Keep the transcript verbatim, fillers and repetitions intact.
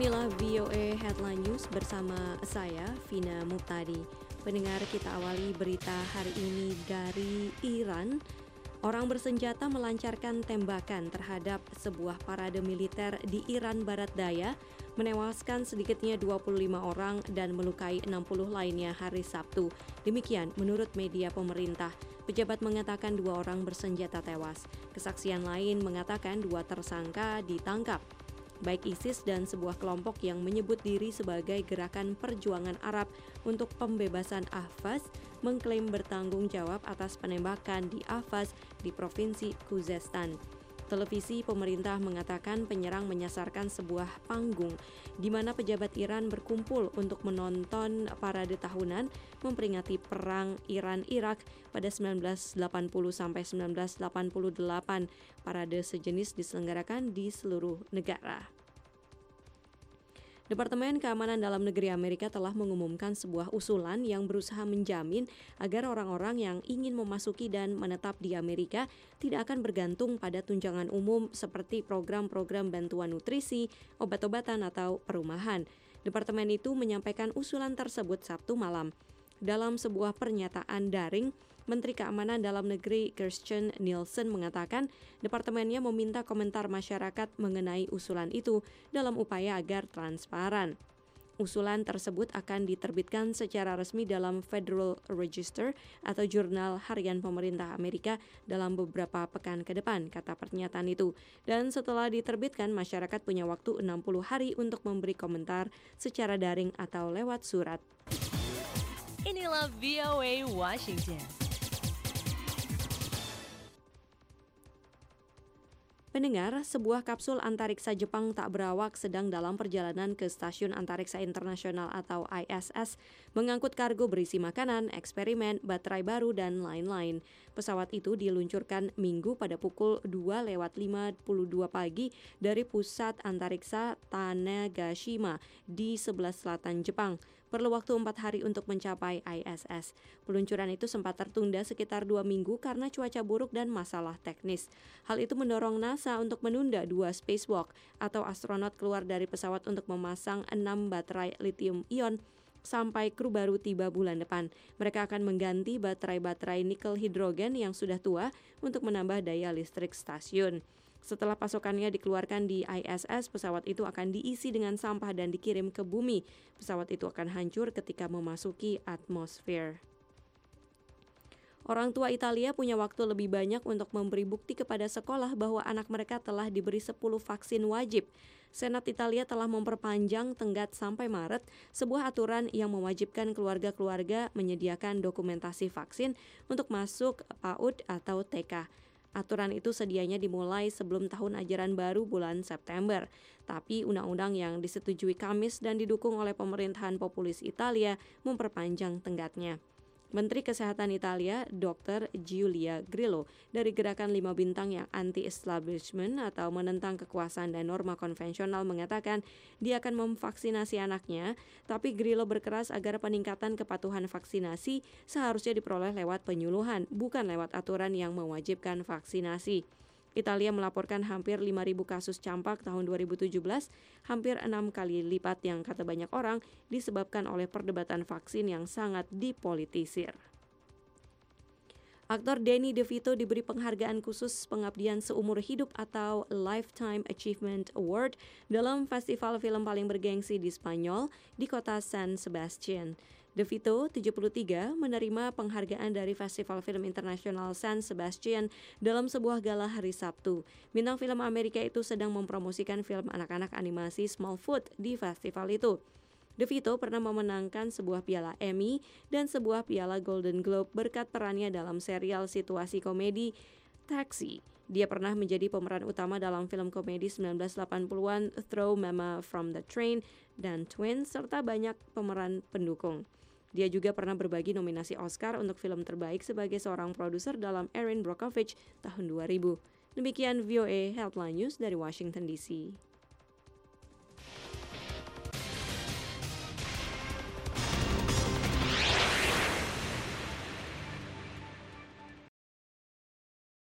Inilah V O A Headline News bersama saya, Vina Muhtadi. Pendengar, kita awali berita hari ini dari Iran. Orang bersenjata melancarkan tembakan terhadap sebuah parade militer di Iran Barat Daya, menewaskan sedikitnya dua puluh lima orang dan melukai enam puluh lainnya hari Sabtu. Demikian menurut media pemerintah. Pejabat mengatakan dua orang bersenjata tewas. Kesaksian lain mengatakan dua tersangka ditangkap. Baik ISIS dan sebuah kelompok yang menyebut diri sebagai Gerakan Perjuangan Arab untuk Pembebasan Ahvaz mengklaim bertanggung jawab atas penembakan di Ahvaz di Provinsi Khuzestan. Televisi pemerintah mengatakan penyerang menyasarkan sebuah panggung di mana pejabat Iran berkumpul untuk menonton parade tahunan memperingati Perang Iran-Irak pada sembilan belas delapan puluh sampai sembilan belas delapan puluh delapan. Parade sejenis diselenggarakan di seluruh negara. Departemen Keamanan Dalam Negeri Amerika telah mengumumkan sebuah usulan yang berusaha menjamin agar orang-orang yang ingin memasuki dan menetap di Amerika tidak akan bergantung pada tunjangan umum seperti program-program bantuan nutrisi, obat-obatan, atau perumahan. Departemen itu menyampaikan usulan tersebut Sabtu malam. Dalam sebuah pernyataan daring, Menteri Keamanan Dalam Negeri Kirstjen Nielsen mengatakan departemennya meminta komentar masyarakat mengenai usulan itu dalam upaya agar transparan. Usulan tersebut akan diterbitkan secara resmi dalam Federal Register atau jurnal harian pemerintah Amerika dalam beberapa pekan ke depan, kata pernyataan itu. Dan setelah diterbitkan, masyarakat punya waktu enam puluh hari untuk memberi komentar secara daring atau lewat surat. Inilah V O A Washington. Pendengar, sebuah kapsul antariksa Jepang tak berawak sedang dalam perjalanan ke Stasiun Antariksa Internasional atau I S S mengangkut kargo berisi makanan, eksperimen, baterai baru, dan lain-lain. Pesawat itu diluncurkan Minggu pada pukul dua lewat lima puluh dua pagi dari pusat antariksa Tanegashima di sebelah selatan Jepang. Perlu waktu empat hari untuk mencapai I S S. Peluncuran itu sempat tertunda sekitar dua minggu karena cuaca buruk dan masalah teknis. Hal itu mendorong NASA untuk menunda dua spacewalk atau astronot keluar dari pesawat untuk memasang enam baterai lithium-ion sampai kru baru tiba bulan depan. Mereka akan mengganti baterai-baterai nikel hidrogen yang sudah tua untuk menambah daya listrik stasiun. Setelah pasokannya dikeluarkan di I S S, pesawat itu akan diisi dengan sampah dan dikirim ke bumi. Pesawat itu akan hancur ketika memasuki atmosfer. Orang tua Italia punya waktu lebih banyak untuk memberi bukti kepada sekolah bahwa anak mereka telah diberi sepuluh vaksin wajib. Senat Italia telah memperpanjang tenggat sampai Maret sebuah aturan yang mewajibkan keluarga-keluarga menyediakan dokumentasi vaksin untuk masuk PAUD atau T K. Aturan itu sedianya dimulai sebelum tahun ajaran baru bulan September. Tapi undang-undang yang disetujui Kamis dan didukung oleh pemerintahan populis Italia memperpanjang tenggatnya. Menteri Kesehatan Italia, dokter Giulia Grillo, dari Gerakan Lima Bintang yang anti-establishment atau menentang kekuasaan dan norma konvensional mengatakan dia akan memvaksinasi anaknya, tapi Grillo berkeras agar peningkatan kepatuhan vaksinasi seharusnya diperoleh lewat penyuluhan, bukan lewat aturan yang mewajibkan vaksinasi. Italia melaporkan hampir lima ribu kasus campak tahun dua ribu tujuh belas, hampir enam kali lipat yang kata banyak orang disebabkan oleh perdebatan vaksin yang sangat dipolitisir. Aktor Danny DeVito diberi penghargaan khusus pengabdian seumur hidup atau Lifetime Achievement Award dalam festival film paling bergengsi di Spanyol di kota San Sebastian. DeVito, tujuh puluh tiga, menerima penghargaan dari Festival Film Internasional San Sebastian dalam sebuah gala hari Sabtu. Bintang film Amerika itu sedang mempromosikan film anak-anak animasi Smallfoot di festival itu. DeVito pernah memenangkan sebuah piala Emmy dan sebuah piala Golden Globe berkat perannya dalam serial situasi komedi Taxi. Dia pernah menjadi pemeran utama dalam film komedi sembilan belas delapan puluhan Throw Mama from the Train dan Twins serta banyak pemeran pendukung. Dia juga pernah berbagi nominasi Oscar untuk film terbaik sebagai seorang produser dalam Erin Brockovich tahun dua ribu. Demikian V O A Headline News dari Washington D C.